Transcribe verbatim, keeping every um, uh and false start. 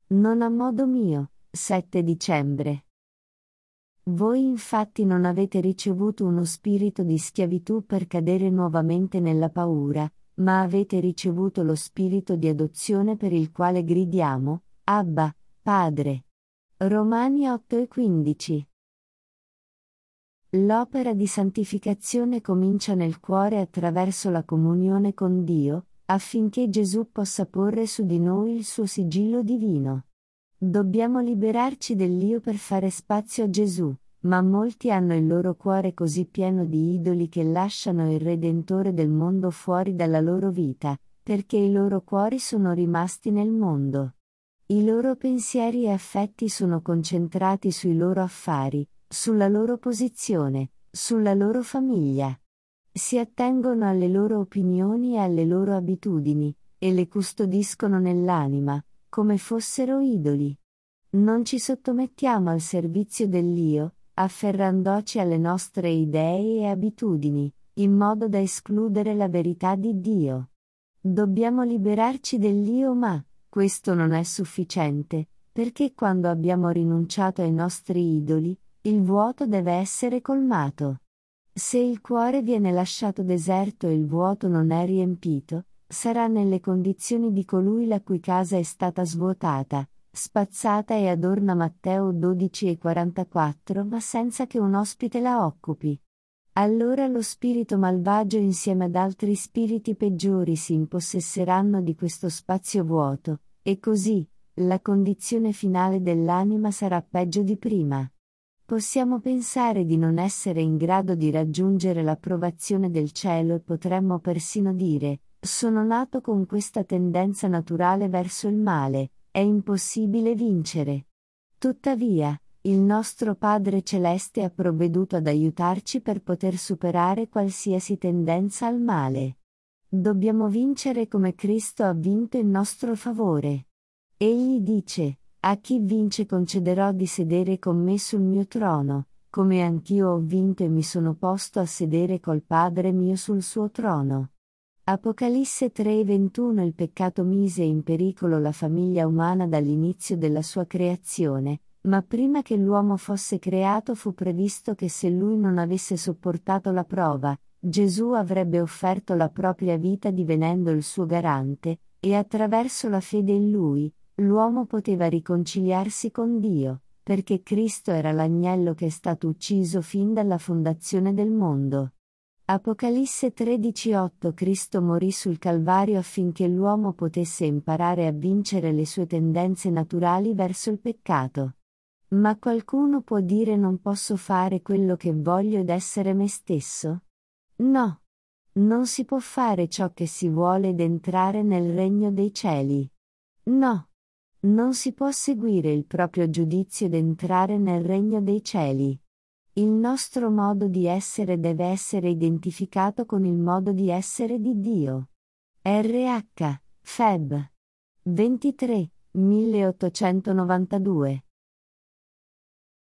Non a modo mio. sette dicembre. Voi infatti non avete ricevuto uno spirito di schiavitù per cadere nuovamente nella paura, ma avete ricevuto lo spirito di adozione per il quale gridiamo, Abba, Padre. Romani otto e quindici. L'opera di santificazione comincia nel cuore attraverso la comunione con Dio, affinché Gesù possa porre su di noi il suo sigillo divino. Dobbiamo liberarci dell'io per fare spazio a Gesù, ma molti hanno il loro cuore così pieno di idoli che lasciano il Redentore del mondo fuori dalla loro vita, perché i loro cuori sono rimasti nel mondo. I loro pensieri e affetti sono concentrati sui loro affari, sulla loro posizione, sulla loro famiglia. Si attengono alle loro opinioni e alle loro abitudini, e le custodiscono nell'anima, come fossero idoli. Non ci sottomettiamo al servizio dell'io, afferrandoci alle nostre idee e abitudini, in modo da escludere la verità di Dio. Dobbiamo liberarci dell'io, ma questo non è sufficiente, perché quando abbiamo rinunciato ai nostri idoli, il vuoto deve essere colmato. Se il cuore viene lasciato deserto e il vuoto non è riempito, sarà nelle condizioni di colui la cui casa è stata svuotata, spazzata e adorna Matteo dodici e quarantaquattro, ma senza che un ospite la occupi. Allora lo spirito malvagio insieme ad altri spiriti peggiori si impossesseranno di questo spazio vuoto, e così, la condizione finale dell'anima sarà peggio di prima. Possiamo pensare di non essere in grado di raggiungere l'approvazione del cielo e potremmo persino dire, sono nato con questa tendenza naturale verso il male, è impossibile vincere. Tuttavia, il nostro Padre Celeste ha provveduto ad aiutarci per poter superare qualsiasi tendenza al male. Dobbiamo vincere come Cristo ha vinto in nostro favore. Egli dice, a chi vince concederò di sedere con me sul mio trono, come anch'io ho vinto e mi sono posto a sedere col Padre mio sul suo trono. Apocalisse tre e ventuno. Il peccato mise in pericolo la famiglia umana dall'inizio della sua creazione, ma prima che l'uomo fosse creato fu previsto che se lui non avesse sopportato la prova, Gesù avrebbe offerto la propria vita divenendo il suo garante, e attraverso la fede in lui, l'uomo poteva riconciliarsi con Dio, perché Cristo era l'agnello che è stato ucciso fin dalla fondazione del mondo. Apocalisse tredici otto. Cristo morì sul Calvario affinché l'uomo potesse imparare a vincere le sue tendenze naturali verso il peccato. Ma qualcuno può dire non posso fare quello che voglio ed essere me stesso? No. Non si può fare ciò che si vuole ed entrare nel regno dei cieli. No. Non si può seguire il proprio giudizio ed entrare nel regno dei cieli. Il nostro modo di essere deve essere identificato con il modo di essere di Dio. R H. Feb. ventitré, milleottocentonovantadue